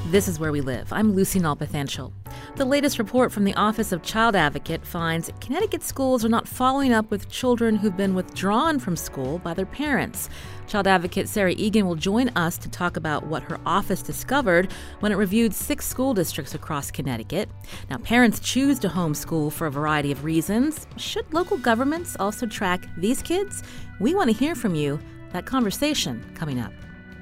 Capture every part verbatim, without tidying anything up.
This is Where We Live. I'm Lucy Nalpathanchel. The latest report from the Office of Child Advocate finds Connecticut schools are not following up with children who've been withdrawn from school by their parents. Child Advocate Sarah Egan will join us to talk about what her office discovered when it reviewed six school districts across Connecticut. Now, parents choose to homeschool for a variety of reasons. Should local governments also track these kids? We want to hear from you. That conversation coming up.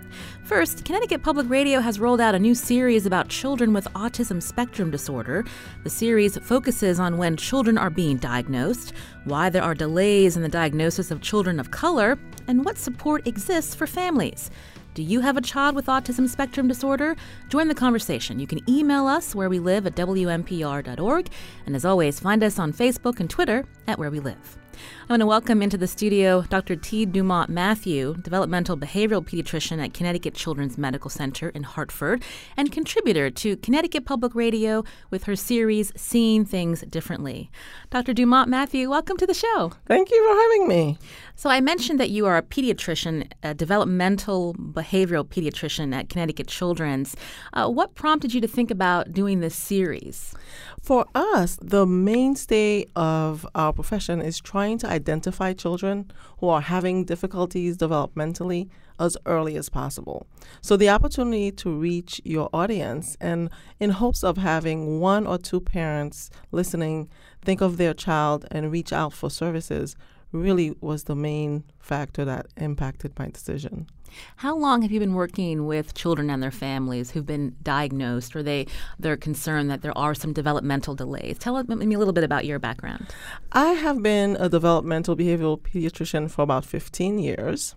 First, Connecticut Public Radio has rolled out a new series about children with autism spectrum disorder. The series focuses on when children are being diagnosed, why there are delays in the diagnosis of children of color, and what support exists for families. Do you have a child with autism spectrum disorder? Join the conversation. You can email us where we live at w m p r dot org. And as always, find us on Facebook and Twitter at Where We Live. I want to welcome into the studio Doctor T. Dumont Matthew, developmental behavioral pediatrician at Connecticut Children's Medical Center in Hartford, and contributor to Connecticut Public Radio with her series Seeing Things Differently. Doctor Dumont Matthew, welcome to the show. Thank you for having me. So I mentioned that you are a pediatrician, a developmental behavioral pediatrician at Connecticut Children's. Uh, what prompted you to think about doing this series? For us, the mainstay of our profession is trying to identify children who are having difficulties developmentally as early as possible. So the opportunity to reach your audience and in hopes of having one or two parents listening think of their child and reach out for services really was the main factor that impacted my decision. How long have you been working with children and their families who've been diagnosed, or they, they're concerned that there are some developmental delays? Tell me a little bit about your background. I have been a developmental behavioral pediatrician for about fifteen years,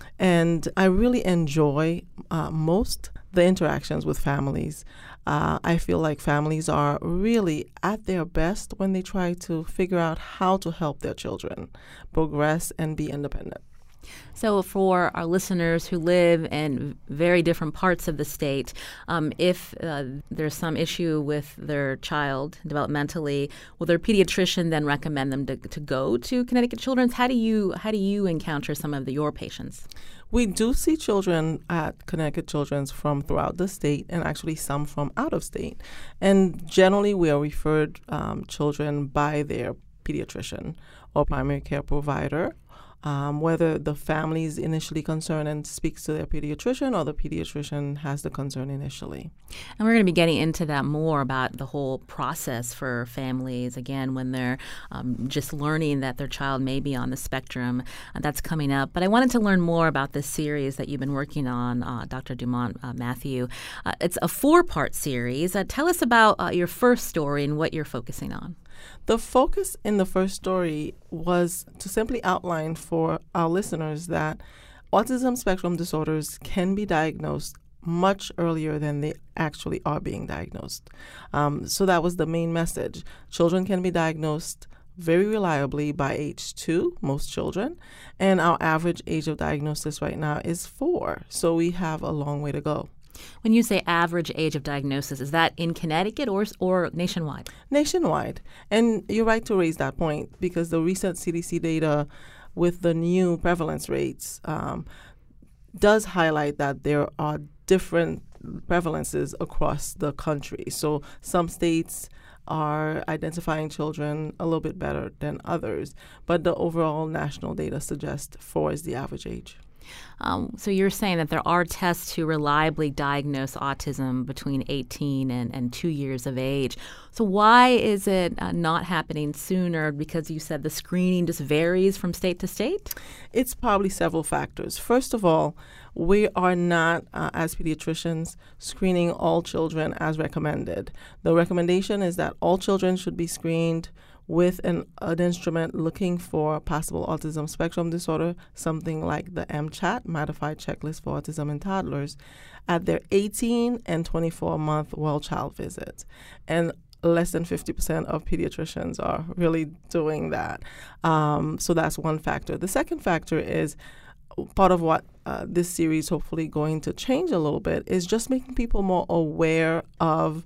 and I really enjoy uh, most the interactions with families. Uh, I feel like families are really at their best when they try to figure out how to help their children progress and be independent. So for our listeners who live in very different parts of the state, um, if uh, there's some issue with their child developmentally, will their pediatrician then recommend them to, to go to Connecticut Children's? How do you how do you encounter some of the, your patients? We do see children at Connecticut Children's from throughout the state and actually some from out of state. And generally we are referred um, children by their pediatrician or primary care provider. Um, whether the family is initially concerned and speaks to their pediatrician or the pediatrician has the concern initially. And we're going to be getting into that more about the whole process for families, again, when they're um, just learning that their child may be on the spectrum. Uh, that's coming up. But I wanted to learn more about this series that you've been working on, uh, Doctor Dumont uh, Matthew. Uh, it's a four-part series. Uh, tell us about uh, your first story and what you're focusing on. The focus in the first story was to simply outline for our listeners that autism spectrum disorders can be diagnosed much earlier than they actually are being diagnosed. Um, so that was the main message. Children can be diagnosed very reliably by age two, most children, and our average age of diagnosis right now is four. So we have a long way to go. When you say average age of diagnosis, is that in Connecticut or or nationwide? Nationwide. And you're right to raise that point because the recent C D C data with the new prevalence rates um, does highlight that there are different prevalences across the country. So some states are identifying children a little bit better than others, but the overall national data suggests four is the average age. Um, so you're saying that there are tests to reliably diagnose autism between eighteen and, and two years of age. So why is it uh, not happening sooner? Because you said the screening just varies from state to state? It's probably several factors. First of all, we are not, uh, as pediatricians, screening all children as recommended. The recommendation is that all children should be screened with an, an instrument looking for possible autism spectrum disorder, something like the M CHAT, Modified Checklist for Autism in Toddlers, at their eighteen and twenty-four month well-child visits. And less than fifty percent of pediatricians are really doing that. Um, so that's one factor. The second factor is part of what uh, this series hopefully going to change a little bit is just making people more aware of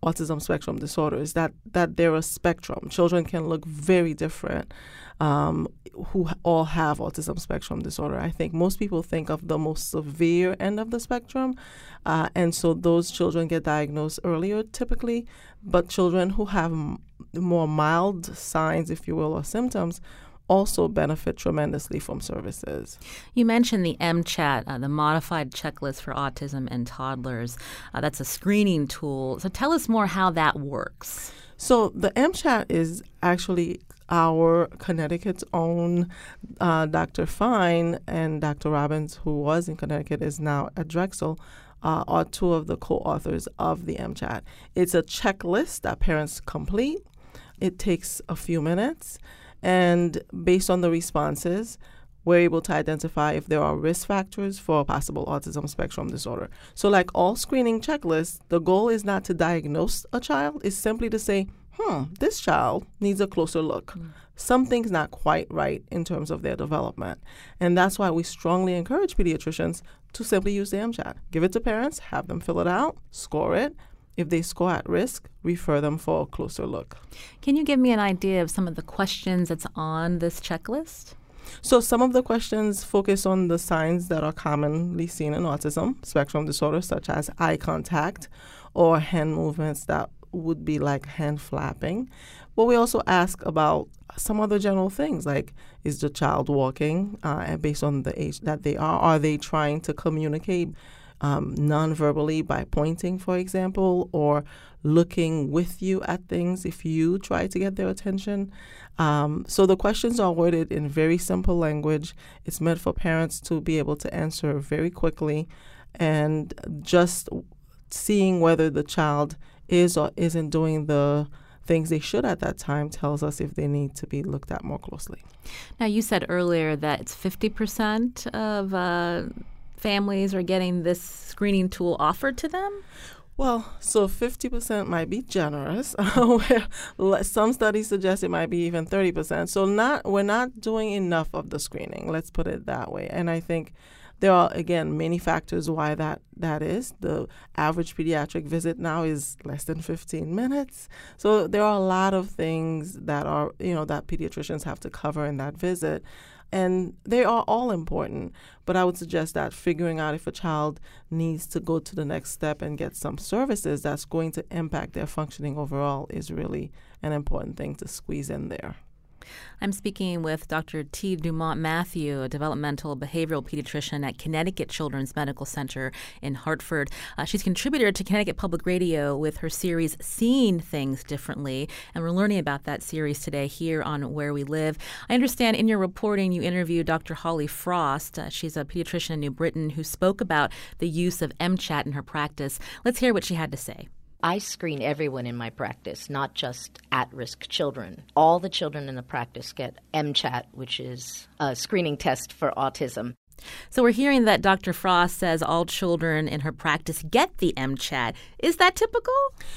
autism spectrum disorder is that, that they're a spectrum. Children can look very different um, who all have autism spectrum disorder. I think most people think of the most severe end of the spectrum, uh, and so those children get diagnosed earlier typically, but children who have m- more mild signs, if you will, or symptoms also benefit tremendously from services. You mentioned the MCHAT, uh, the Modified Checklist for Autism in Toddlers. Uh, that's a screening tool. So tell us more how that works. So the MCHAT is actually our Connecticut's own uh, Doctor Fine and Doctor Robbins, who was in Connecticut, is now at Drexel, uh, are two of the co-authors of the MCHAT. It's a checklist that parents complete. It takes a few minutes. And based on the responses, we're able to identify if there are risk factors for possible autism spectrum disorder. So like all screening checklists, the goal is not to diagnose a child. It's simply to say, hmm, this child needs a closer look. Mm. Something's not quite right in terms of their development. And that's why we strongly encourage pediatricians to simply use the MCHAT. Give it to parents, have them fill it out, score it. If they score at risk, refer them for a closer look. Can you give me an idea of some of the questions that's on this checklist? So some of the questions focus on the signs that are commonly seen in autism spectrum disorder, such as eye contact or hand movements that would be like hand flapping. But we also ask about some other general things, like is the child walking, uh, and based on the age that they are, are they trying to communicate Um, non-verbally by pointing, for example, or looking with you at things if you try to get their attention. Um, so the questions are worded in very simple language. It's meant for parents to be able to answer very quickly, and just seeing whether the child is or isn't doing the things they should at that time tells us if they need to be looked at more closely. Now, you said earlier that it's fifty percent of uh families are getting this screening tool offered to them? Well, so fifty percent might be generous. Where some studies suggest it might be even thirty percent. So not we're not doing enough of the screening, let's put it that way. And I think there are, again, many factors why that, that is. The average pediatric visit now is less than fifteen minutes. So there are a lot of things that are, you know, that pediatricians have to cover in that visit. And they are all important, but I would suggest that figuring out if a child needs to go to the next step and get some services that's going to impact their functioning overall is really an important thing to squeeze in there. I'm speaking with Doctor T. Dumont Matthew, a developmental behavioral pediatrician at Connecticut Children's Medical Center in Hartford. Uh, she's contributor to Connecticut Public Radio with her series Seeing Things Differently, and we're learning about that series today here on Where We Live. I understand in your reporting you interviewed Doctor Holly Frost. Uh, she's a pediatrician in New Britain who spoke about the use of MCHAT in her practice. Let's hear what she had to say. I screen everyone in my practice, not just at-risk children. All the children in the practice get MCHAT, which is a screening test for autism. So we're hearing that Doctor Frost says all children in her practice get the MCHAT. Is that typical?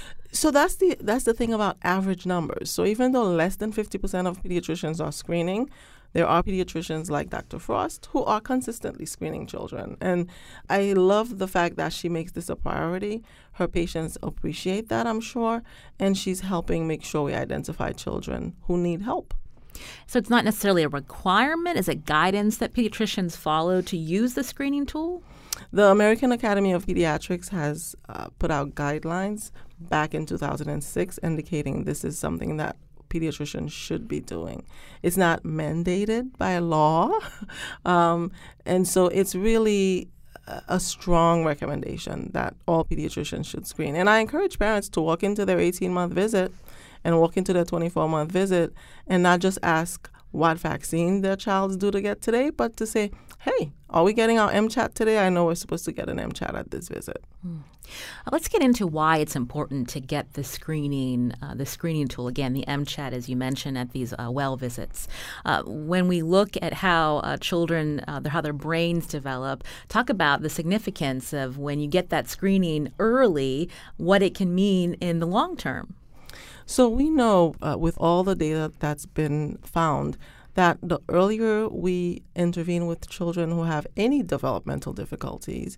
So that's the that's the thing about average numbers. So even though less than fifty percent of pediatricians are screening, there are pediatricians like Doctor Frost who are consistently screening children. And I love the fact that she makes this a priority. Her patients appreciate that, I'm sure, and she's helping make sure we identify children who need help. So it's not necessarily a requirement. Is it guidance that pediatricians follow to use the screening tool? The American Academy of Pediatrics has uh, put out guidelines back in two thousand six indicating this is something that pediatricians should be doing. It's not mandated by law, um, and so it's really a strong recommendation that all pediatricians should screen. And I encourage parents to walk into their eighteen-month visit and walk into their twenty-four-month visit and not just ask what vaccine their child's due to get today, but to say, hey, are we getting our MCHAT today? I know we're supposed to get an MCHAT at this visit. Hmm. Let's get into why it's important to get the screening, uh, the screening tool, again, the MCHAT, as you mentioned, at these uh, well visits. Uh, when we look at how uh, children, uh, how their brains develop, talk about the significance of when you get that screening early, what it can mean in the long term. So we know uh, with all the data that's been found that the earlier we intervene with children who have any developmental difficulties,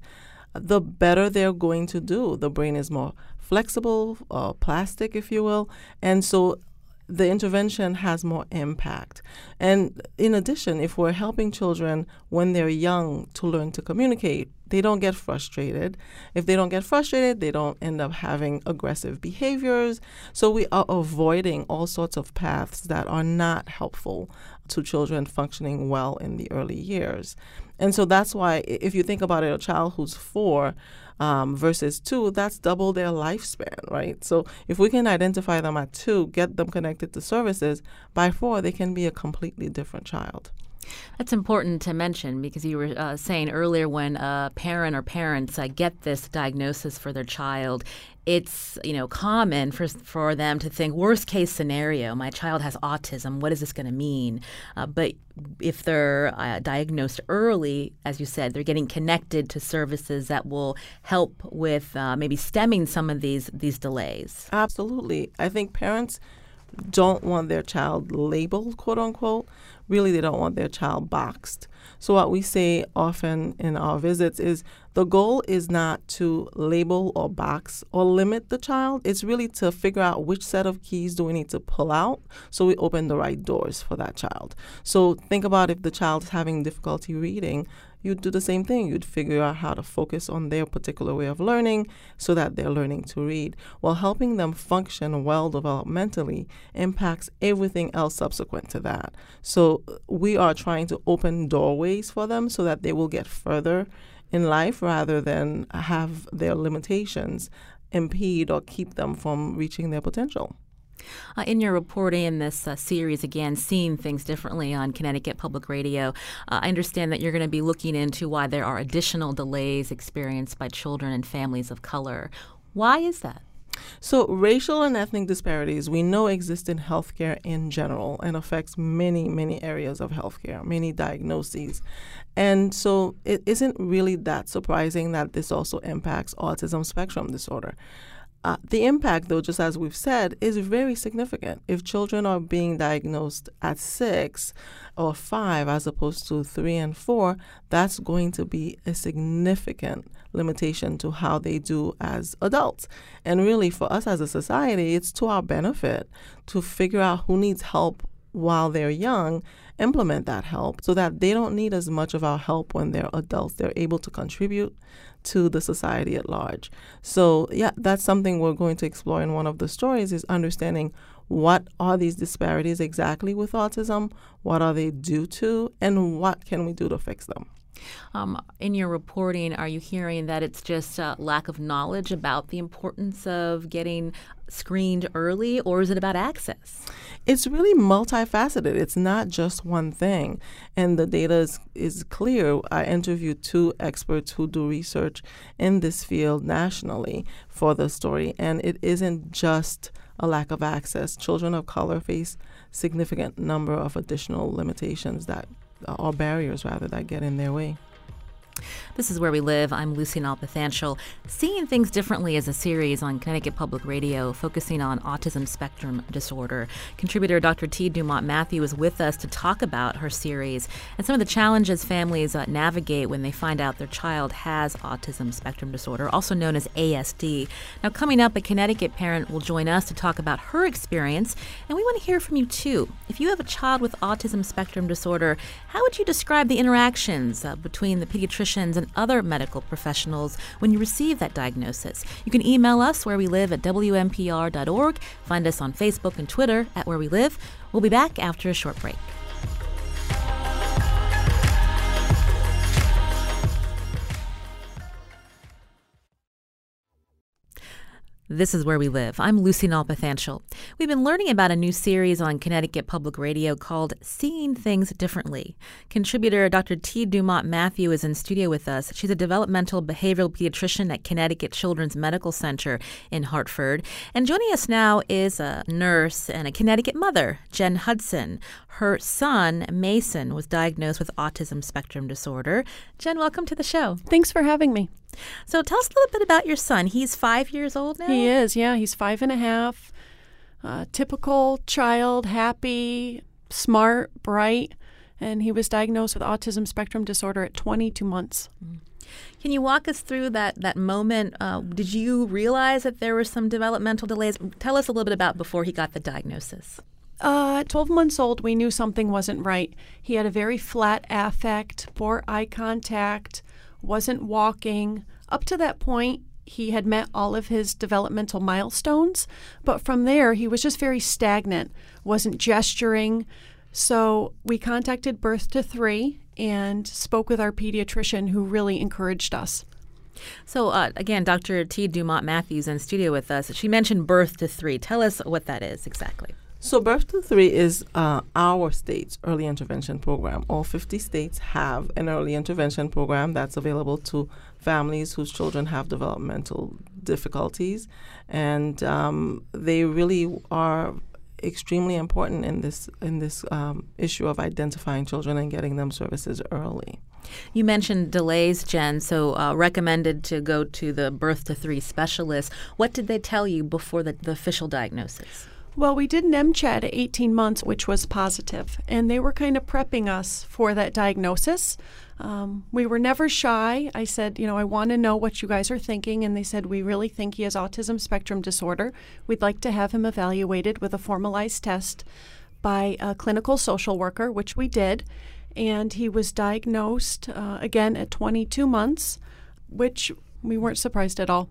the better they're going to do. The brain is more flexible, uh, plastic, if you will. And so the intervention has more impact. And in addition, if we're helping children when they're young to learn to communicate, they don't get frustrated. If they don't get frustrated, they don't end up having aggressive behaviors. So we are avoiding all sorts of paths that are not helpful to children functioning well in the early years. And so that's why if you think about it, a child who's four um, versus two, that's double their lifespan, right? So if we can identify them at two, get them connected to services, by four, they can be a completely different child. That's important to mention because you were uh, saying earlier when a parent or parents uh, get this diagnosis for their child, it's, you know, common for for them to think, worst case scenario, my child has autism. What is this going to mean? Uh, but if they're uh, diagnosed early, as you said, they're getting connected to services that will help with uh, maybe stemming some of these these delays. Absolutely. I think parents don't want their child labeled, quote unquote. Really, they don't want their child boxed. So what we say often in our visits is the goal is not to label or box or limit the child. It's really to figure out which set of keys do we need to pull out so we open the right doors for that child. So think about if the child is having difficulty reading, you'd do the same thing. You'd figure out how to focus on their particular way of learning so that they're learning to read. While helping them function well developmentally impacts everything else subsequent to that. So we are trying to open doorways for them so that they will get further in life rather than have their limitations impede or keep them from reaching their potential. Uh, in your reporting in this uh, series, again, Seeing Things Differently on Connecticut Public Radio, uh, I understand that you're going to be looking into why there are additional delays experienced by children and families of color. Why is that? So racial and ethnic disparities we know exist in healthcare in general and affects many, many areas of healthcare, many diagnoses. And so it isn't really that surprising that this also impacts autism spectrum disorder. Uh, the impact, though, just as we've said, is very significant. If children are being diagnosed at six or five as opposed to three and four, that's going to be a significant limitation to how they do as adults. And really, for us as a society, it's to our benefit to figure out who needs help while they're young, implement that help so that they don't need as much of our help when they're adults. They're able to contribute to the society at large. So, yeah, that's something we're going to explore in one of the stories is understanding what are these disparities exactly with autism, what are they due to, and what can we do to fix them. Um, in your reporting, are you hearing that it's just uh, lack of knowledge about the importance of getting screened early, or is it about access? It's really multifaceted. It's not just one thing. And the data is, is clear. I interviewed two experts who do research in this field nationally for the story, and it isn't just a lack of access. Children of color face significant number of additional limitations that or barriers, rather, that get in their way. This is Where We Live. I'm Lucy Nalpathanchel. Seeing Things Differently is a series on Connecticut Public Radio focusing on autism spectrum disorder. Contributor Doctor T. Dumont Matthew is with us to talk about her series and some of the challenges families uh, navigate when they find out their child has autism spectrum disorder, also known as A S D. Now, coming up, a Connecticut parent will join us to talk about her experience, and we want to hear from you, too. If you have a child with autism spectrum disorder, how would you describe the interactions uh, between the pediatricians and other medical professionals when you receive that diagnosis? You can email us where we live at W M P R dot org. Find us on Facebook and Twitter at Where We Live. We'll be back after a short break. This is Where We Live. I'm Lucy Nalpathanchel. We've been learning about a new series on Connecticut Public Radio called Seeing Things Differently. Contributor Doctor T. Dumont Matthew is in studio with us. She's a developmental behavioral pediatrician at Connecticut Children's Medical Center in Hartford. And joining us now is a nurse and a Connecticut mother, Jen Hudson. Her son, Mason, was diagnosed with autism spectrum disorder. Jen, welcome to the show. Thanks for having me. So tell us a little bit about your son. He's five years old now? He is, yeah. He's five and a half. Uh, typical child, happy, smart, bright. And he was diagnosed with autism spectrum disorder at twenty-two months. Can you walk us through that, that moment? Uh, did you realize that there were some developmental delays? Tell us a little bit about before he got the diagnosis. Uh, at twelve months old, we knew something wasn't right. He had a very flat affect, poor eye contact, wasn't walking. Up to that point, he had met all of his developmental milestones, but from there, he was just very stagnant, wasn't gesturing. So we contacted Birth to Three and spoke with our pediatrician, who really encouraged us. So uh, again, Doctor T. Dumont Matthews in studio with us. She mentioned Birth to Three. Tell us what that is exactly. So Birth to Three is uh, our state's early intervention program. All fifty states have an early intervention program that's available to families whose children have developmental difficulties. And um, they really are extremely important in this in this um, issue of identifying children and getting them services early. You mentioned delays, Jen, so uh, recommended to go to the Birth to Three specialist. What did they tell you before the, the official diagnosis? Well, we did an M CHAT at eighteen months, which was positive, and they were kind of prepping us for that diagnosis. Um, we were never shy. I said, you know, I want to know what you guys are thinking, and they said, we really think he has autism spectrum disorder. We'd like to have him evaluated with a formalized test by a clinical social worker, which we did, and he was diagnosed, uh, again, at twenty-two months, which we weren't surprised at all.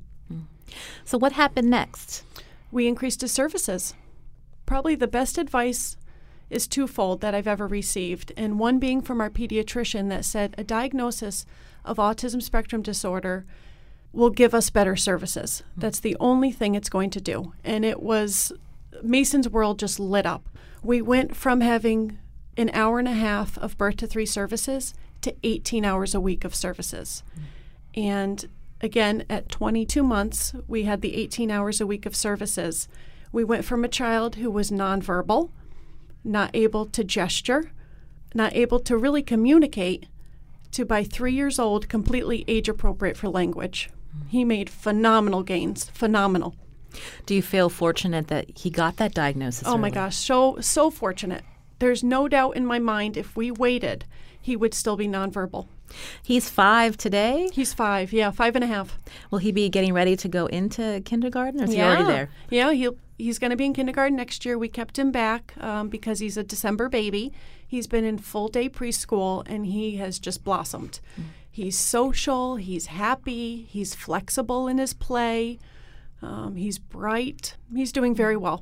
So what happened next? We increased his services. Probably the best advice is twofold that I've ever received, and one being from our pediatrician that said a diagnosis of autism spectrum disorder will give us better services. Mm-hmm. That's the only thing it's going to do. And it was, Mason's world just lit up. We went from having an hour and a half of Birth to Three services to eighteen hours a week of services. Mm-hmm. And again, at twenty-two months, we had the eighteen hours a week of services. We went from a child who was nonverbal, not able to gesture, not able to really communicate, to by three years old, completely age appropriate for language. Mm-hmm. He made phenomenal gains, phenomenal. Do you feel fortunate that he got that diagnosis Oh early? my gosh, so, so fortunate. There's no doubt in my mind if we waited, he would still be nonverbal. He's five today? He's five, yeah, five and a half. Will he be getting ready to go into kindergarten, or is yeah. he already there? Yeah, he'll, he's going to be in kindergarten next year. We kept him back um, because he's a December baby. He's been in full-day preschool, and he has just blossomed. Mm. He's social, he's happy, he's flexible in his play, um, he's bright. He's doing very well.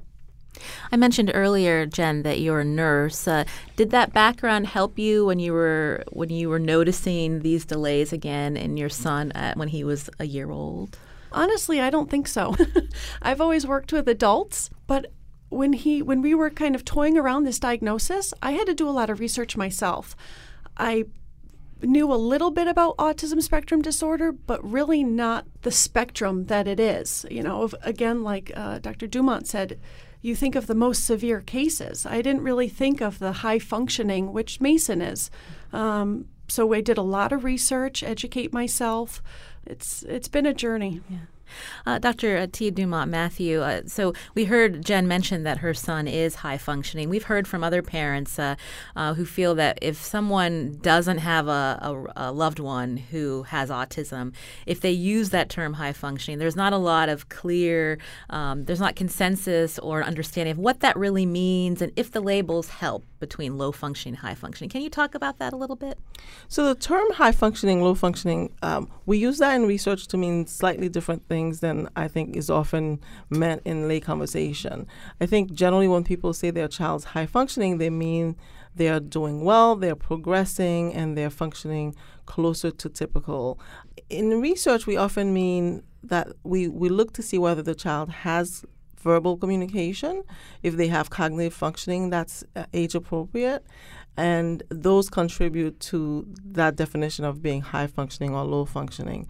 I mentioned earlier, Jen, that you're a nurse. Uh, did that background help you when you were when you were noticing these delays again in your son at, when he was a year old? Honestly, I don't think so. I've always worked with adults, but when he when we were kind of toying around this diagnosis, I had to do a lot of research myself. I knew a little bit about autism spectrum disorder, but really not the spectrum that it is. You know, again, like uh, Doctor Dumont said, you think of the most severe cases. I didn't really think of the high functioning, which Mason is. Um, so I did a lot of research, educate myself. It's it's been a journey. Yeah. Uh, Doctor T. Dumont Matthew, uh, so we heard Jen mention that her son is high functioning. We've heard from other parents uh, uh, who feel that if someone doesn't have a, a, a loved one who has autism, if they use that term high functioning, there's not a lot of clear, um, there's not consensus or understanding of what that really means and if the labels help between low functioning and high functioning. Can you talk about that a little bit? So the term high functioning, low functioning, um, we use that in research to mean slightly different things than I think is often meant in lay conversation. I think generally when people say their child's high functioning, they mean they're doing well, they're progressing, and they're functioning closer to typical. In research, we often mean that we, we look to see whether the child has verbal communication, if they have cognitive functioning that's uh, age appropriate, and those contribute to that definition of being high functioning or low functioning.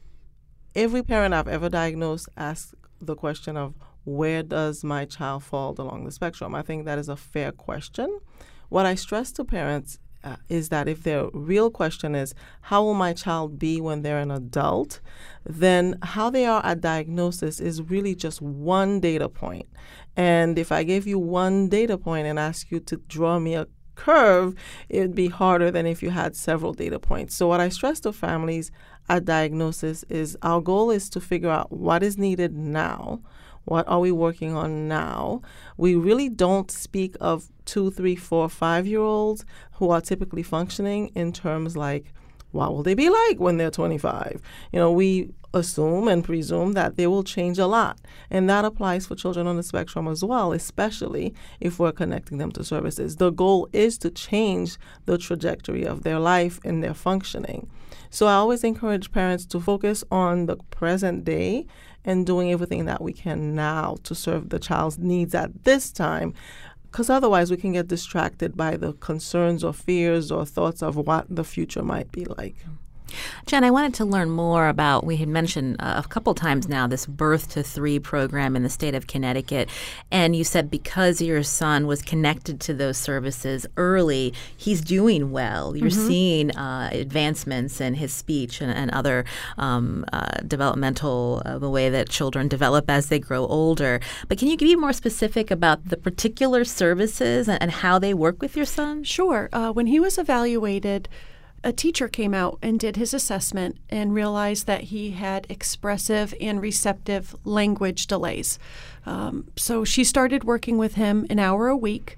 Every parent I've ever diagnosed asks the question of, where does my child fall along the spectrum? I think that is a fair question. What I stress to parents uh, is that if their real question is, how will my child be when they're an adult, then how they are at diagnosis is really just one data point. And if I gave you one data point and ask you to draw me a curve, it would be harder than if you had several data points. So what I stress to families at diagnosis is our goal is to figure out what is needed now. What are we working on now? We really don't speak of two, three, four, five-year-olds who are typically functioning in terms like, what will they be like when they're twenty-five? You know, we assume and presume that they will change a lot. And that applies for children on the spectrum as well, especially if we're connecting them to services. The goal is to change the trajectory of their life and their functioning. So I always encourage parents to focus on the present day and doing everything that we can now to serve the child's needs at this time, because otherwise we can get distracted by the concerns or fears or thoughts of what the future might be like. Jen, I wanted to learn more about, we had mentioned uh, a couple times now, this Birth to Three program in the state of Connecticut. And you said because your son was connected to those services early, he's doing well. You're mm-hmm. seeing uh, advancements in his speech and, and other um, uh, developmental, uh, the way that children develop as they grow older. But can you be more specific about the particular services and, and how they work with your son? Sure. Uh, when he was evaluated, a teacher came out and did his assessment and realized that he had expressive and receptive language delays. Um, so she started working with him an hour a week.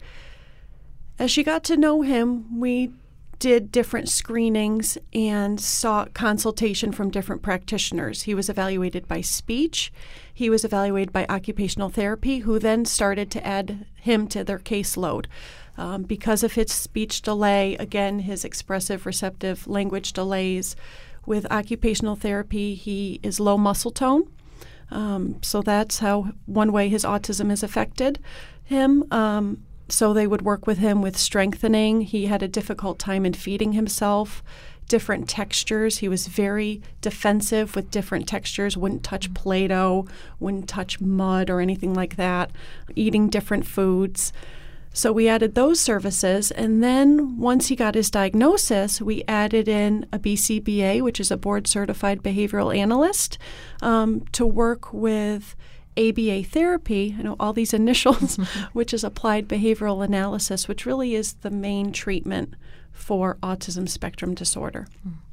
As she got to know him, we did different screenings and sought consultation from different practitioners. He was evaluated by speech. He was evaluated by occupational therapy, who then started to add him to their caseload. Um, because of his speech delay, again, his expressive receptive language delays. With occupational therapy, he is low muscle tone. Um, so that's how one way his autism has affected him. Um, so they would work with him with strengthening. He had a difficult time in feeding himself. Different textures. He was very defensive with different textures, wouldn't touch Play-Doh, wouldn't touch mud or anything like that, eating different foods. So we added those services, and then once he got his diagnosis, we added in a B C B A, which is a board-certified behavioral analyst, um, to work with A B A therapy, I know all these initials, which is applied behavioral analysis, which really is the main treatment for autism spectrum disorder.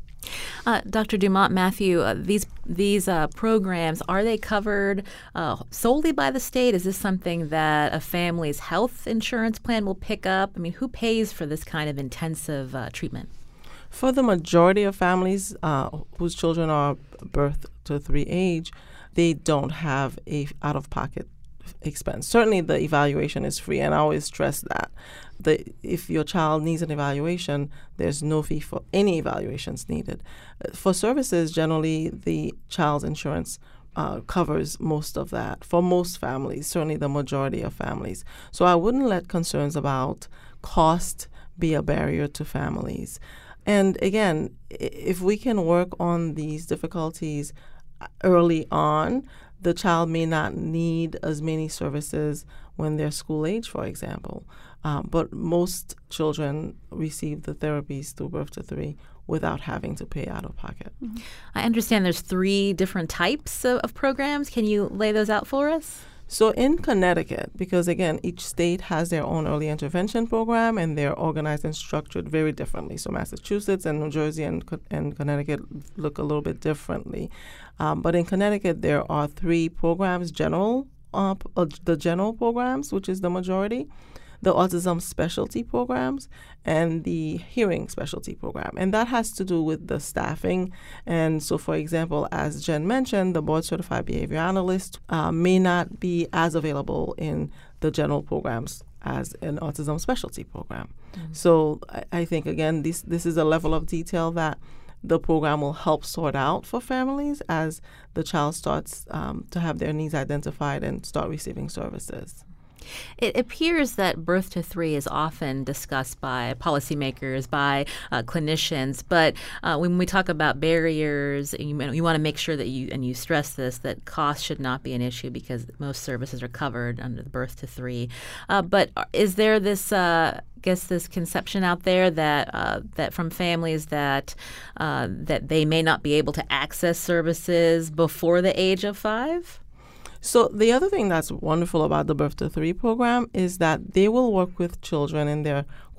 Uh, Doctor Dumont Matthew, uh, these these uh, programs, are they covered uh, solely by the state? Is this something that a family's health insurance plan will pick up? I mean, who pays for this kind of intensive uh, treatment? For the majority of families uh, whose children are birth to three age, they don't have a out-of-pocket expense. Certainly the evaluation is free, and I always stress that. The, if your child needs an evaluation, there's no fee for any evaluations needed. Uh, for services, generally the child's insurance uh, covers most of that for most families, certainly the majority of families. So I wouldn't let concerns about cost be a barrier to families. And again, if we can work on these difficulties early on, the child may not need as many services when they're school age, for example. Um, but most children receive the therapies through Birth to Three without having to pay out of pocket. Mm-hmm. I understand there's three different types of, of programs. Can you lay those out for us? So in Connecticut, because again, each state has their own early intervention program and they're organized and structured very differently. So Massachusetts and New Jersey and, and Connecticut look a little bit differently. Um, but in Connecticut, there are three programs, general, uh, uh, the general programs, which is the majority, the autism specialty programs, and the hearing specialty program. And that has to do with the staffing. And so, for example, as Jen mentioned, the board-certified behavior analyst uh, may not be as available in the general programs as an autism specialty program. Mm-hmm. So I, I think, again, this, this is a level of detail that the program will help sort out for families as the child starts um, to have their needs identified and start receiving services. It appears that Birth to Three is often discussed by policymakers, by uh, clinicians, but uh, when we talk about barriers, you, you want to make sure that you, and you stress this, that cost should not be an issue because most services are covered under the Birth to Three. Uh, but is there this, uh, I guess, this conception out there that uh, that from families that uh, that they may not be able to access services before the age of five? So the other thing that's wonderful about the Birth to Three program is that they will work with children in their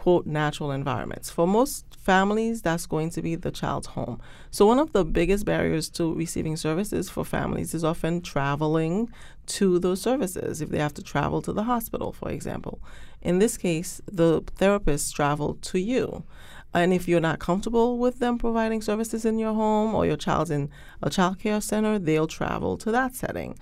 quote, natural environments. For most families, that's going to be the child's home. So one of the biggest barriers to receiving services for families is often traveling to those services, if they have to travel to the hospital, for example. In this case, the therapists travel to you. And if you're not comfortable with them providing services in your home or your child's in a child care center, they'll travel to that setting.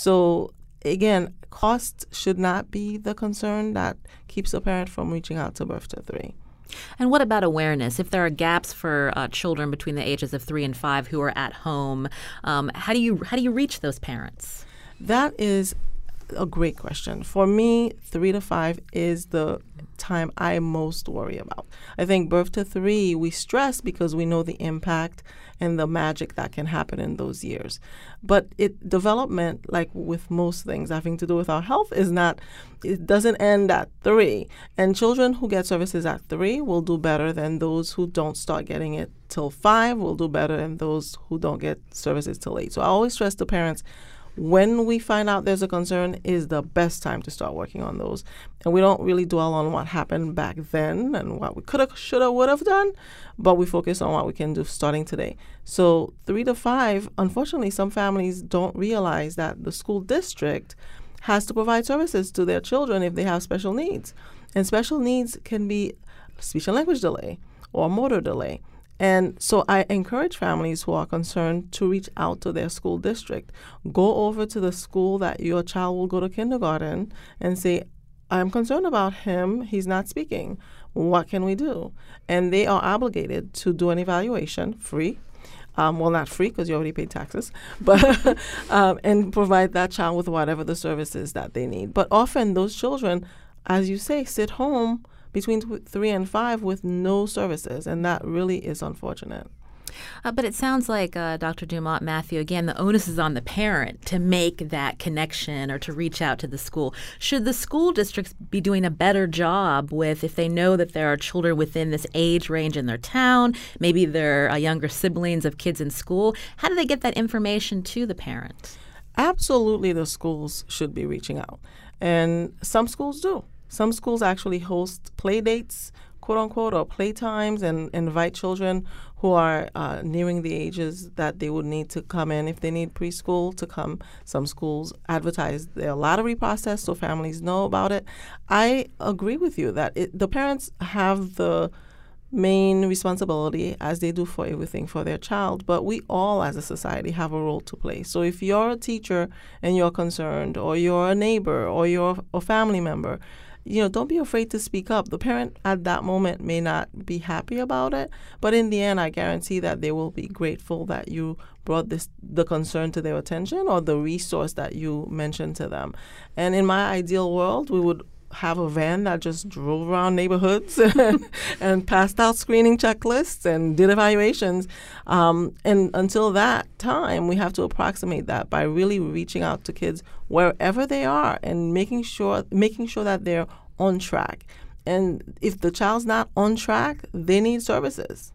So again, cost should not be the concern that keeps a parent from reaching out to Birth to Three. And what about awareness? If there are gaps for uh, children between the ages of three and five who are at home, um, how do you how do you reach those parents? That is a great question. For me, three to five is the time I most worry about. I think birth to three, we stress because we know the impact and the magic that can happen in those years. But it development, like with most things having to do with our health, is not, it doesn't end at three. And children who get services at three will do better than those who don't start getting it till five, will do better than those who don't get services till eight. So I always stress to parents, when we find out there's a concern is the best time to start working on those. And we don't really dwell on what happened back then and what we could have, should have, would have done, but we focus on what we can do starting today. So three to five, unfortunately, some families don't realize that the school district has to provide services to their children if they have special needs. And special needs can be speech and language delay or motor delay. And so I encourage families who are concerned to reach out to their school district. Go over to the school that your child will go to kindergarten and say, I'm concerned about him. He's not speaking. What can we do? And they are obligated to do an evaluation free. Um, well, not free because you already paid taxes, but um, and provide that child with whatever the services that they need. But often those children, as you say, sit home between th- three and five with no services, and that really is unfortunate. Uh, but it sounds like, uh, Doctor Dumont Matthew, again, the onus is on the parent to make that connection or to reach out to the school. Should the school districts be doing a better job with, if they know that there are children within this age range in their town, maybe they're uh, younger siblings of kids in school, how do they get that information to the parent? Absolutely, the schools should be reaching out, and some schools do. Some schools actually host play dates, quote unquote, or play times, and invite children who are uh, nearing the ages that they would need to come in if they need preschool to come. Some schools advertise their lottery process so families know about it. I agree with you that it, the parents have the main responsibility, as they do for everything for their child, but we all as a society have a role to play. So if you're a teacher and you're concerned, or you're a neighbor, or you're a family member, you know, don't be afraid to speak up. The parent at that moment may not be happy about it, but in the end, I guarantee that they will be grateful that you brought this the concern to their attention or the resource that you mentioned to them. And in my ideal world, we would have a van that just drove around neighborhoods and, and passed out screening checklists and did evaluations. Um, and until that time, we have to approximate that by really reaching out to kids wherever they are and making sure making sure that they're on track. And if the child's not on track, they need services.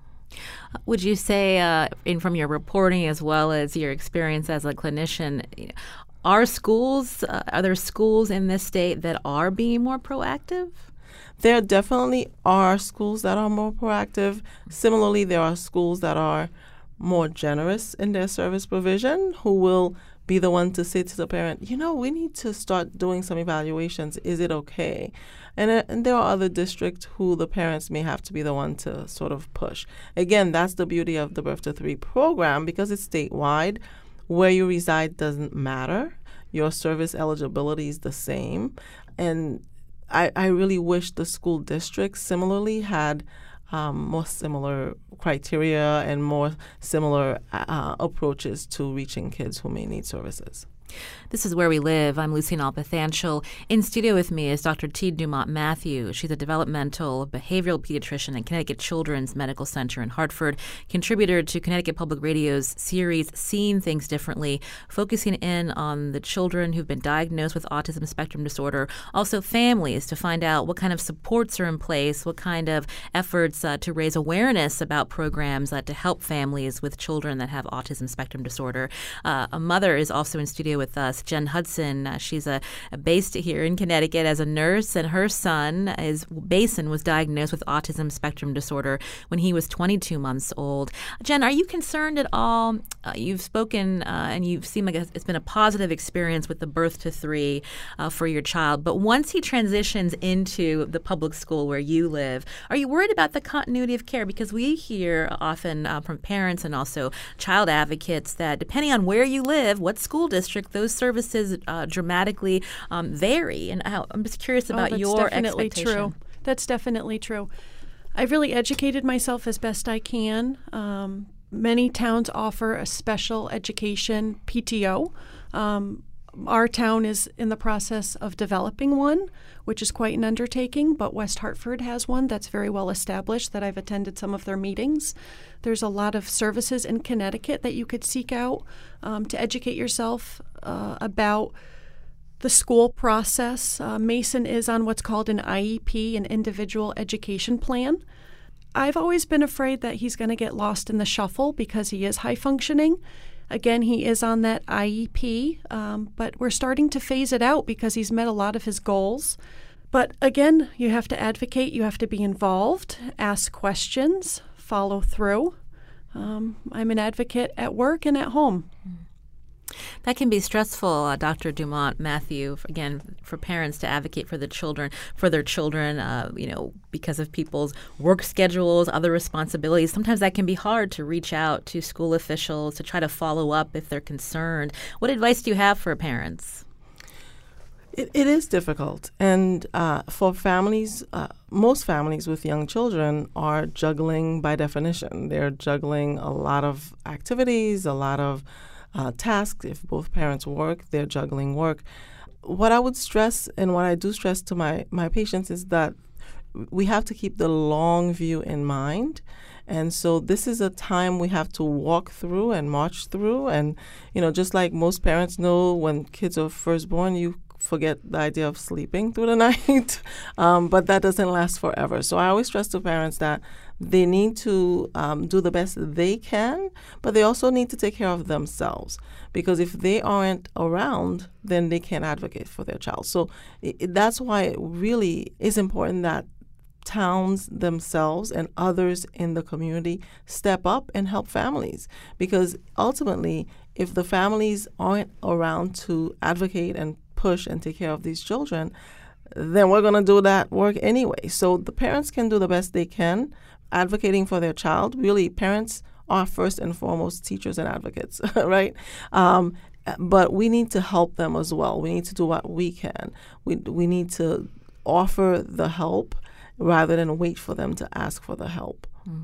Would you say, uh, in from your reporting as well as your experience as a clinician, Are schools, uh, are there schools in this state that are being more proactive? There definitely are schools that are more proactive. Similarly, there are schools that are more generous in their service provision, who will be the one to say to the parent, you know, we need to start doing some evaluations. Is it okay? And, uh, and there are other districts who the parents may have to be the one to sort of push. Again, that's the beauty of the Birth to Three program, because it's statewide. Where you reside doesn't matter. Your service eligibility is the same. And I, I really wish the school districts similarly had um, more similar criteria and more similar uh, approaches to reaching kids who may need services. This is Where We Live. I'm Lucy Nalpathanchel. In studio with me is Doctor T. Dumont Matthew. She's a developmental behavioral pediatrician at Connecticut Children's Medical Center in Hartford, contributor to Connecticut Public Radio's series Seeing Things Differently, focusing in on the children who've been diagnosed with autism spectrum disorder, also families, to find out what kind of supports are in place, what kind of efforts uh, to raise awareness about programs uh, to help families with children that have autism spectrum disorder. Uh, a mother is also in studio with us. Jen Hudson, uh, she's a, a based here in Connecticut as a nurse, and her son, is Basin, was diagnosed with autism spectrum disorder when he was twenty-two months old. Jen, are you concerned at all? Uh, you've spoken uh, and you seem like it's been a positive experience with the birth to three uh, for your child, but once he transitions into the public school where you live, are you worried about the continuity of care? Because we hear often uh, from parents and also child advocates that depending on where you live, what school district, those services uh, dramatically um, vary. And how, I'm just curious about oh, that's your definitely expectation. True. That's definitely true. I've really educated myself as best I can. Um, many towns offer a special education P T O. Um, Our town is in the process of developing one, which is quite an undertaking, but West Hartford has one that's very well established that I've attended some of their meetings. There's a lot of services in Connecticut that you could seek out um, to educate yourself uh, about the school process. Uh, Mason is on what's called an I E P, an individual education plan. I've always been afraid that he's going to get lost in the shuffle because he is high functioning. Again, he is on that I E P, um, but we're starting to phase it out because he's met a lot of his goals. But again, you have to advocate, you have to be involved, ask questions, follow through. Um, I'm an advocate at work and at home. That can be stressful, uh, Doctor Dumont, Matthew, again, for parents to advocate for the children, for their children, uh, you know, because of people's work schedules, other responsibilities. Sometimes that can be hard to reach out to school officials to try to follow up if they're concerned. What advice do you have for parents? It, it is difficult. And uh, for families, uh, most families with young children are juggling by definition. They're juggling a lot of activities, a lot of Uh, tasks. If both parents work, they're juggling work. What I would stress, and what I do stress to my, my patients, is that we have to keep the long view in mind. And so this is a time we have to walk through and march through. And, you know, just like most parents know, when kids are first born, you forget the idea of sleeping through the night. um, but that doesn't last forever. So I always stress to parents that they need to um, do the best they can, but they also need to take care of themselves. Because if they aren't around, then they can't advocate for their child. So it, that's why it really is important that towns themselves and others in the community step up and help families. Because ultimately, if the families aren't around to advocate and push and take care of these children, then we're going to do that work anyway. So the parents can do the best they can advocating for their child. Really, parents are first and foremost teachers and advocates, right? Um, but we need to help them as well. We need to do what we can. We we need to offer the help rather than wait for them to ask for the help. Mm.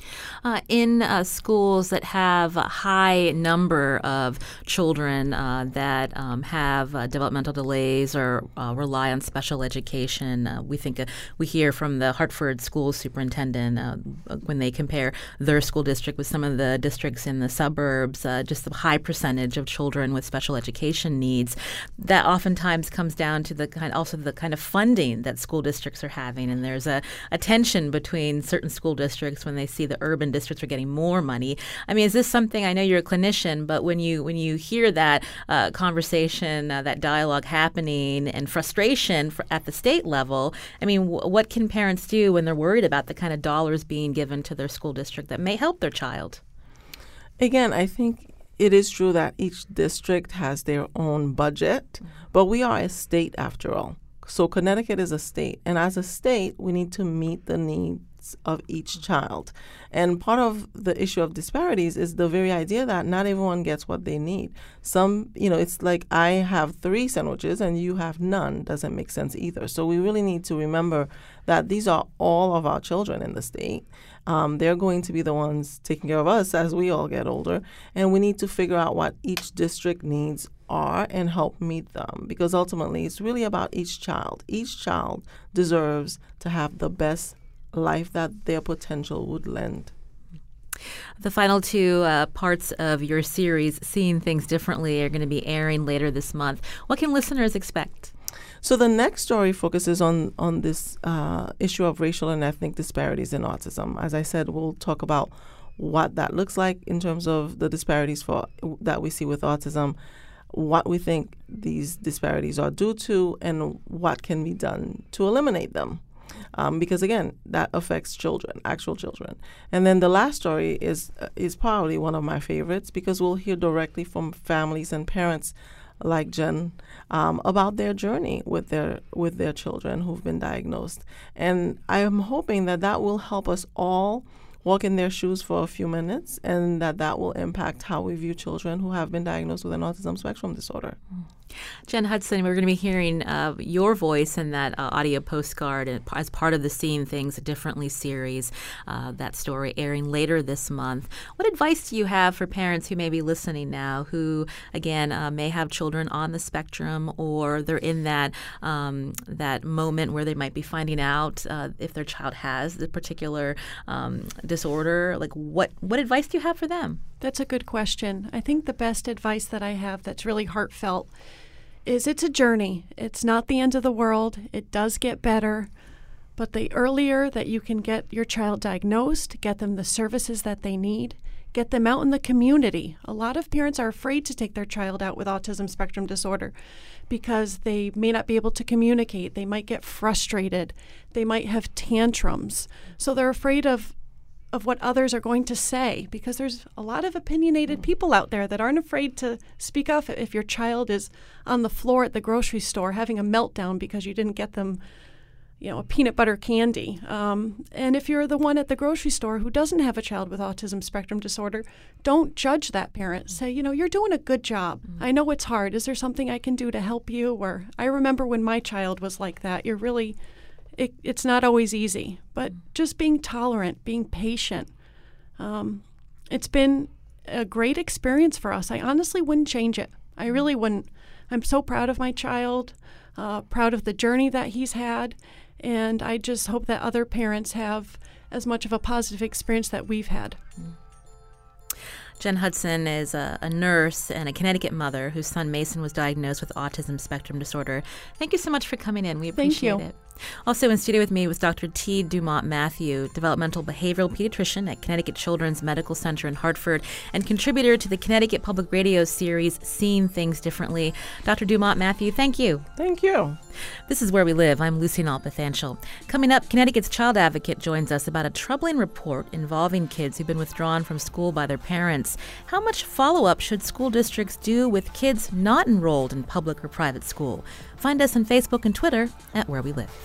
Uh, in uh, schools that have a high number of children uh, that um, have uh, developmental delays or uh, rely on special education, uh, we think uh, we hear from the Hartford school superintendent uh, when they compare their school district with some of the districts in the suburbs, uh, just the high percentage of children with special education needs. That oftentimes comes down to the kind, also the kind of funding that school districts are having, and there's a, a tension between certain school districts when they see the urban districts are getting more money. I mean, is this something, I know you're a clinician, but when you when you hear that uh, conversation, uh, that dialogue happening and frustration for, at the state level, I mean, w- what can parents do when they're worried about the kind of dollars being given to their school district that may help their child? Again, I think it is true that each district has their own budget, mm-hmm. but we are a state after all. So Connecticut is a state, and as a state, we need to meet the needs of each child. And part of the issue of disparities is the very idea that not everyone gets what they need. Some, you know, it's like I have three sandwiches and you have none. Doesn't make sense either. So we really need to remember that these are all of our children in the state. Um, they're going to be the ones taking care of us as we all get older. And we need to figure out what each district needs are and help meet them, because ultimately it's really about each child. Each child deserves to have the best life that their potential would lend. The final two uh, parts of your series, Seeing Things Differently, are going to be airing later this month. What can listeners expect? So the next story focuses on, on this uh, issue of racial and ethnic disparities in autism. As I said, we'll talk about what that looks like in terms of the disparities for that we see with autism. what we think these disparities are due to and what can be done to eliminate them. Um, because, again, that affects children, actual children. And then the last story is uh, is probably one of my favorites because we'll hear directly from families and parents like Jen um, about their journey with their with their children who've been diagnosed. And I am hoping that that will help us all walk in their shoes for a few minutes, and that that will impact how we view children who have been diagnosed with an autism spectrum disorder. Jen Hudson, we're going to be hearing uh, your voice in that uh, audio postcard as part of the Seeing Things Differently series, uh, that story airing later this month. What advice do you have for parents who may be listening now who, again, uh, may have children on the spectrum, or they're in that um, that moment where they might be finding out uh, if their child has the particular um, disorder? Like, what, what advice do you have for them? That's a good question. I think the best advice that I have that's really heartfelt is it's a journey. It's not the end of the world. It does get better. But the earlier that you can get your child diagnosed, get them the services that they need, get them out in the community. A lot of parents are afraid to take their child out with autism spectrum disorder because they may not be able to communicate. They might get frustrated. They might have tantrums. So they're afraid of of what others are going to say, because there's a lot of opinionated people out there that aren't afraid to speak up if your child is on the floor at the grocery store having a meltdown because you didn't get them, you know, a peanut butter candy. Um, and if you're the one at the grocery store who doesn't have a child with autism spectrum disorder, don't judge that parent. Say, you know, you're doing a good job. Mm-hmm. I know it's hard. Is there something I can do to help you? Or I remember when my child was like that. You're really... It, it's not always easy, but just being tolerant, being patient. Um, it's been a great experience for us. I honestly wouldn't change it. I really wouldn't. I'm so proud of my child, uh, proud of the journey that he's had, and I just hope that other parents have as much of a positive experience that we've had. Jen Hudson is a, a nurse and a Connecticut mother whose son Mason was diagnosed with autism spectrum disorder. Thank you so much for coming in. We appreciate Thank you. it. Also in studio with me was Doctor T. Dumont Matthew, developmental behavioral pediatrician at Connecticut Children's Medical Center in Hartford and contributor to the Connecticut Public Radio series Seeing Things Differently. Doctor Dumont Matthew, thank you. Thank you. This is Where We Live. I'm Lucy Nalpathanchel. Coming up, Connecticut's child advocate joins us about a troubling report involving kids who've been withdrawn from school by their parents. How much follow-up should school districts do with kids not enrolled in public or private school? Find us on Facebook and Twitter at Where We Live.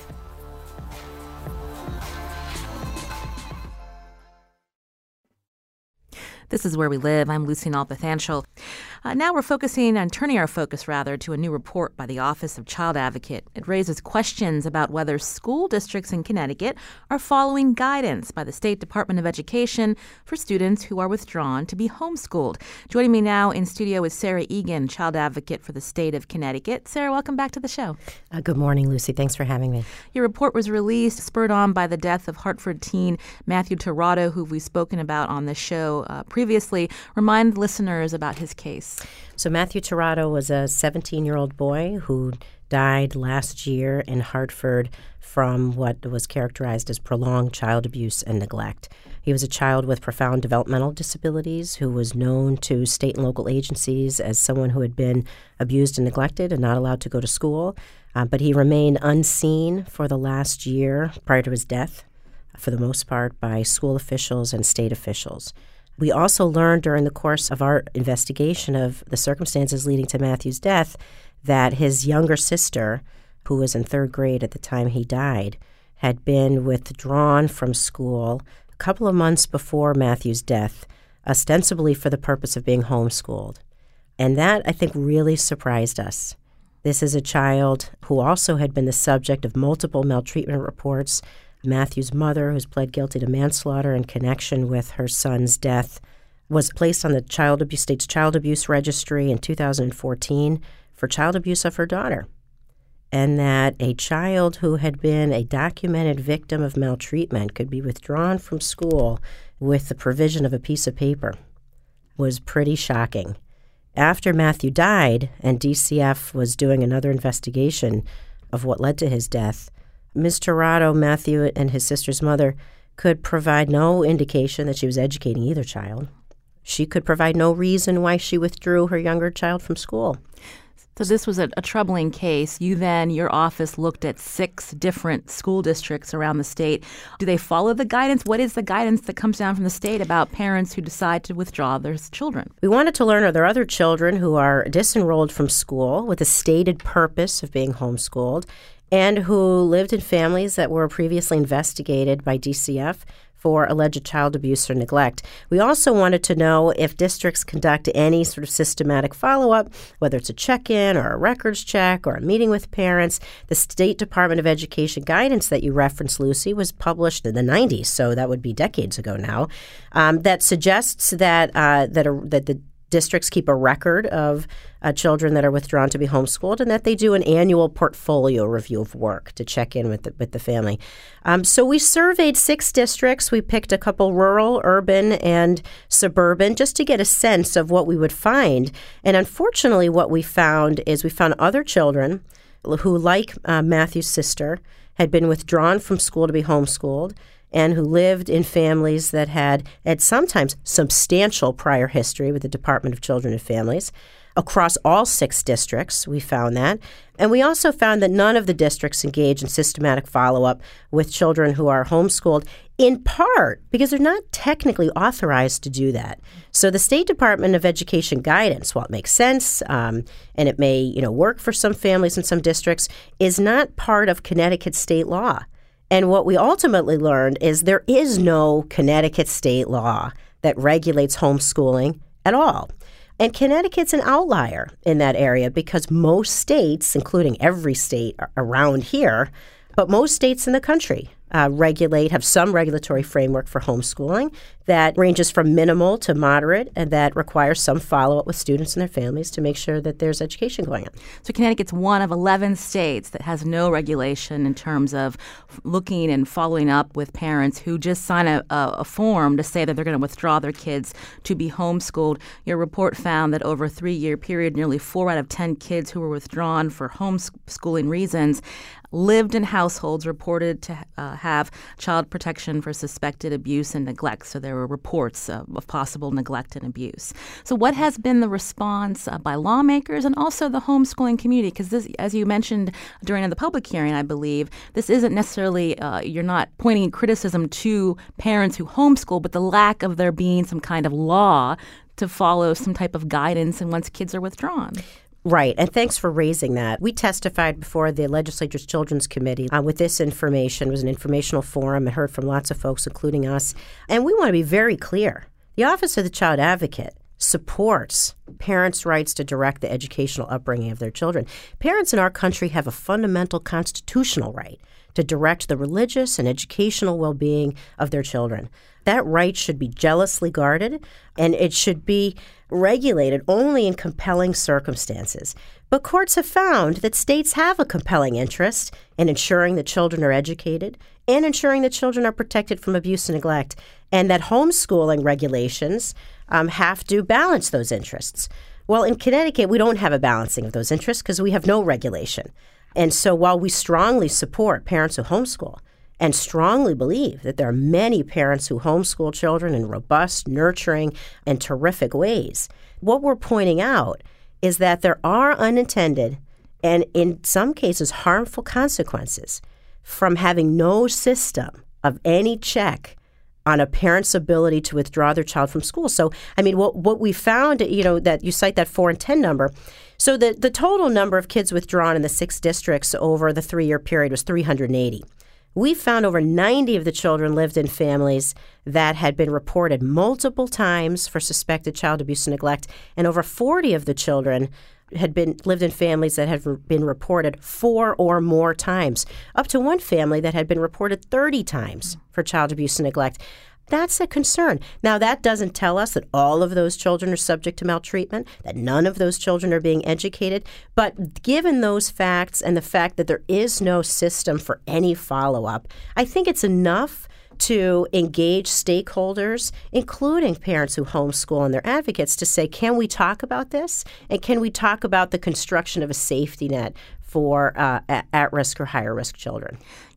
This is Where We Live. I'm Lucy Nalpathanchel. Uh, now we're focusing on turning our focus, rather, to a new report by the Office of Child Advocate. It raises questions about whether school districts in Connecticut are following guidance by the State Department of Education for students who are withdrawn to be homeschooled. Joining me now in studio is Sarah Egan, Child Advocate for the state of Connecticut. Sarah, welcome back to the show. Uh, good morning, Lucy. Thanks for having me. Your report was released, spurred on by the death of Hartford teen Matthew Tirado, who we've spoken about on this show uh, previously. Remind listeners about his case. So Matthew Tirado was a seventeen-year-old boy who died last year in Hartford from what was characterized as prolonged child abuse and neglect. He was a child with profound developmental disabilities who was known to state and local agencies as someone who had been abused and neglected and not allowed to go to school. Uh, but he remained unseen for the last year prior to his death, for the most part, by school officials and state officials. We also learned during the course of our investigation of the circumstances leading to Matthew's death that his younger sister, who was in third grade at the time he died, had been withdrawn from school a couple of months before Matthew's death, ostensibly for the purpose of being homeschooled. And that, I think, really surprised us. This is a child who also had been the subject of multiple maltreatment reports. Matthew's mother, who's pled guilty to manslaughter in connection with her son's death, was placed on the child abuse state's child abuse registry in two thousand fourteen for child abuse of her daughter. And that a child who had been a documented victim of maltreatment could be withdrawn from school with the provision of a piece of paper was pretty shocking. After Matthew died and D C F was doing another investigation of what led to his death, Miz Tirado, Matthew, and his sister's mother could provide no indication that she was educating either child. She could provide no reason why she withdrew her younger child from school. So this was a, a troubling case. You then, your office looked at six different school districts around the state. Do they follow the guidance? What is the guidance that comes down from the state about parents who decide to withdraw their children? We wanted to learn, are there other children who are disenrolled from school with a stated purpose of being homeschooled and who lived in families that were previously investigated by D C F for alleged child abuse or neglect? We also wanted to know if districts conduct any sort of systematic follow-up, whether it's a check-in or a records check or a meeting with parents. The State Department of Education guidance that you referenced, Lucy, was published in the nineties, so that would be decades ago now, um, that suggests that uh, that, a, that the districts keep a record of uh, children that are withdrawn to be homeschooled, and that they do an annual portfolio review of work to check in with the, with the family. Um, so we surveyed six districts. We picked a couple rural, urban, and suburban just to get a sense of what we would find. And unfortunately, what we found is we found other children who, like uh, Matthew's sister, had been withdrawn from school to be homeschooled, and who lived in families that had, had sometimes substantial prior history with the Department of Children and Families. Across all six districts, we found that. And we also found that none of the districts engage in systematic follow-up with children who are homeschooled, in part because they're not technically authorized to do that. So the State Department of Education guidance, while it makes sense um, and it may, you know, work for some families in some districts, is not part of Connecticut state law. And what we ultimately learned is there is no Connecticut state law that regulates homeschooling at all. And Connecticut's an outlier in that area because most states, including every state around here, but most states in the country uh, regulate, have some regulatory framework for homeschooling that ranges from minimal to moderate and that requires some follow-up with students and their families to make sure that there's education going on. So Connecticut's one of eleven states that has no regulation in terms of looking and following up with parents who just sign a, a, a form to say that they're going to withdraw their kids to be homeschooled. Your report found that over a three-year period, nearly four out of ten kids who were withdrawn for homeschooling reasons lived in households reported to uh, have child protection for suspected abuse and neglect. So there were reports uh, of possible neglect and abuse. So what has been the response uh, by lawmakers and also the homeschooling community? Because this, as you mentioned during the public hearing, I believe, this isn't necessarily, uh, you're not pointing criticism to parents who homeschool, but the lack of there being some kind of law to follow some type of guidance and once kids are withdrawn. Right, and thanks for raising that. We testified before the Legislature's Children's Committee uh, with this information. It was an informational forum and heard from lots of folks, including us. And we want to be very clear. The Office of the Child Advocate supports parents' rights to direct the educational upbringing of their children. Parents in our country have a fundamental constitutional right to direct the religious and educational well-being of their children. That right should be jealously guarded, and it should be regulated only in compelling circumstances. But courts have found that states have a compelling interest in ensuring that children are educated and ensuring that children are protected from abuse and neglect, and that homeschooling regulations um, have to balance those interests. Well, in Connecticut, we don't have a balancing of those interests because we have no regulation. And so while we strongly support parents who homeschool, and strongly believe that there are many parents who homeschool children in robust, nurturing, and terrific ways, what we're pointing out is that there are unintended and, in some cases, harmful consequences from having no system of any check on a parent's ability to withdraw their child from school. So, I mean, what what we found, you know, that you cite that four and ten number. So the, the total number of kids withdrawn in the six districts over the three-year period was three hundred eighty. We found over ninety of the children lived in families that had been reported multiple times for suspected child abuse and neglect, and over forty of the children had been lived in families that had been reported four or more times, up to one family that had been reported thirty times for child abuse and neglect. That's a concern. Now, that doesn't tell us that all of those children are subject to maltreatment, that none of those children are being educated. But given those facts and the fact that there is no system for any follow-up, I think it's enough to engage stakeholders, including parents who homeschool and their advocates, to say, can we talk about this? And can we talk about the construction of a safety net for uh, at-risk or higher-risk children?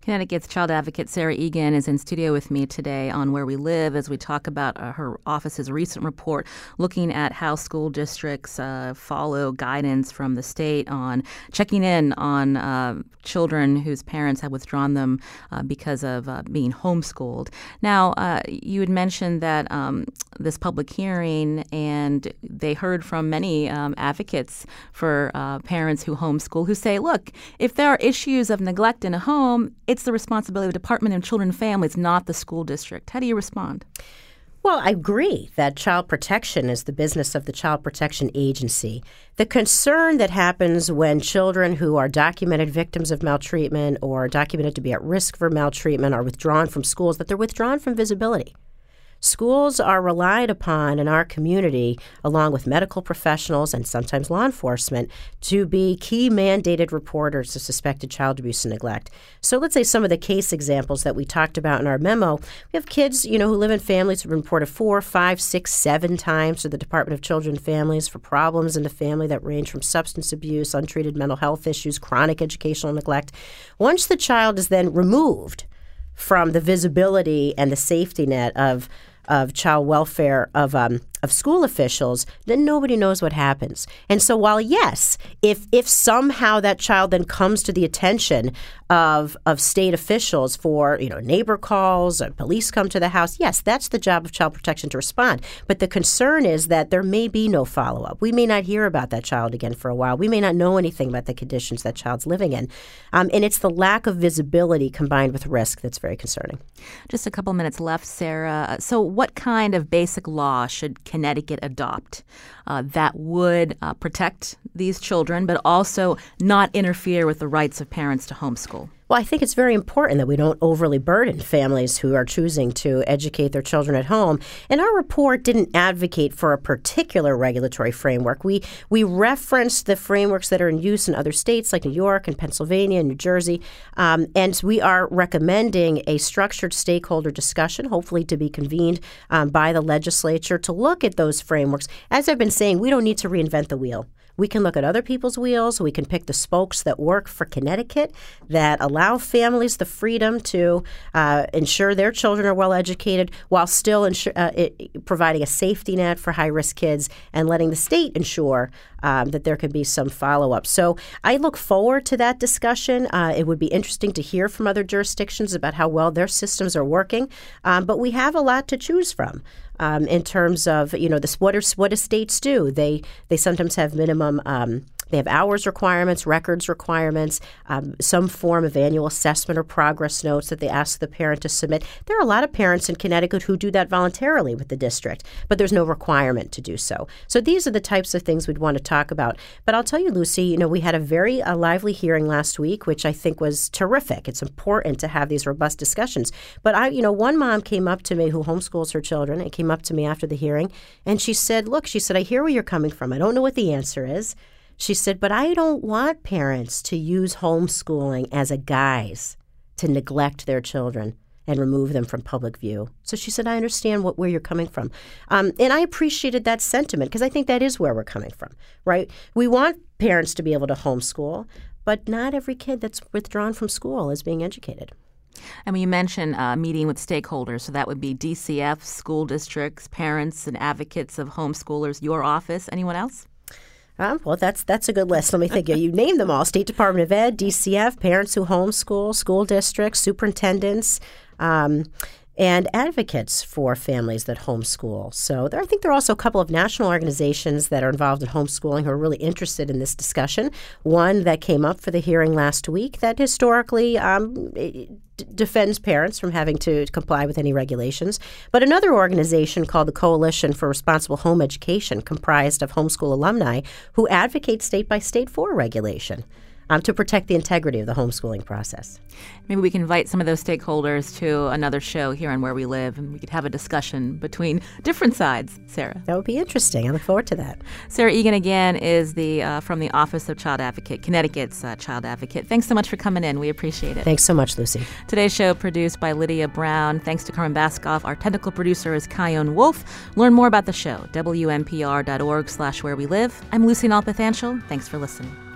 Connecticut's child advocate Sarah Egan is in studio with me today on Where We Live as we talk about uh, her office's recent report looking at how school districts uh, follow guidance from the state on checking in on uh, children whose parents have withdrawn them uh, because of uh, being homeschooled. Now, uh, you had mentioned that um, this public hearing, and they heard from many um, advocates for uh, parents who homeschool who say, look, if there are issues of neglect in a home, it's the responsibility of the Department of Children and Families, not the school district. How do you respond? Well, I agree that child protection is the business of the Child Protection Agency. The concern that happens when children who are documented victims of maltreatment or documented to be at risk for maltreatment are withdrawn from schools, that they're withdrawn from visibility. Schools are relied upon in our community, along with medical professionals and sometimes law enforcement, to be key mandated reporters of suspected child abuse and neglect. So let's say some of the case examples that we talked about in our memo. We have kids, you know, who live in families who have been reported four, five, six, seven times to the Department of Children and Families for problems in the family that range from substance abuse, untreated mental health issues, chronic educational neglect. Once the child is then removed from the visibility and the safety net of of child welfare of um, of school officials, then nobody knows what happens. And so while, yes, if if somehow that child then comes to the attention of of state officials for, you know, neighbor calls, or police come to the house, yes, that's the job of child protection to respond. But the concern is that there may be no follow-up. We may not hear about that child again for a while. We may not know anything about the conditions that child's living in. Um, and it's the lack of visibility combined with risk that's very concerning. Just a couple minutes left, Sarah. So what kind of basic law should Connecticut adopt uh, that would uh, protect these children, but also not interfere with the rights of parents to homeschool? Well, I think it's very important that we don't overly burden families who are choosing to educate their children at home. And our report didn't advocate for a particular regulatory framework. We we referenced the frameworks that are in use in other states like New York and Pennsylvania and New Jersey. Um, and we are recommending a structured stakeholder discussion, hopefully to be convened um, by the legislature, to look at those frameworks. As I've been saying, we don't need to reinvent the wheel. We can look at other people's wheels. We can pick the spokes that work for Connecticut, that allow families the freedom to uh, ensure their children are well educated while still insure, uh, it, providing a safety net for high-risk kids and letting the state ensure um, that there could be some follow-up. So I look forward to that discussion. Uh, it would be interesting to hear from other jurisdictions about how well their systems are working. Um, but we have a lot to choose from. Um, in terms of, you know, this, what, are, what do states do? They they sometimes have minimum, um, they have hours requirements, records requirements, um, some form of annual assessment or progress notes that they ask the parent to submit. There are a lot of parents in Connecticut who do that voluntarily with the district, but there's no requirement to do so. So these are the types of things we'd want to talk about. But I'll tell you, Lucy, you know, we had a very uh, lively hearing last week, which I think was terrific. It's important to have these robust discussions. But I, you know, one mom came up to me who homeschools her children and came up to me after the hearing, and she said, look, she said, I hear where you're coming from. I don't know what the answer is. She said, but I don't want parents to use homeschooling as a guise to neglect their children and remove them from public view. So she said, I understand what, where you're coming from. Um, and I appreciated that sentiment because I think that is where we're coming from, right? We want parents to be able to homeschool, but not every kid that's withdrawn from school is being educated. I mean, you mentioned uh, meeting with stakeholders, so that would be D C F, school districts, parents and advocates of homeschoolers, your office. Anyone else? Um, well, that's that's a good list. Let me think. You named them all. State Department of Ed, D C F, parents who homeschool, school districts, superintendents, um, and advocates for families that homeschool. So there, I think there are also a couple of national organizations that are involved in homeschooling who are really interested in this discussion. One that came up for the hearing last week that historically um, d- defends parents from having to comply with any regulations. But another organization called the Coalition for Responsible Home Education, comprised of homeschool alumni, who advocate state by state for regulation. Um, to protect the integrity of the homeschooling process. Maybe we can invite some of those stakeholders to another show here on Where We Live, and we could have a discussion between different sides, Sarah. That would be interesting. I look forward to that. Sarah Egan, again, is the uh, from the Office of Child Advocate, Connecticut's uh, Child Advocate. Thanks so much for coming in. We appreciate it. Thanks so much, Lucy. Today's show produced by Lydia Brown. Thanks to Carmen Baskoff. Our technical producer is Kyone Wolf. Learn more about the show, W N P R dot org slash where we live. I'm Lucy Nalpathanchel. Thanks for listening.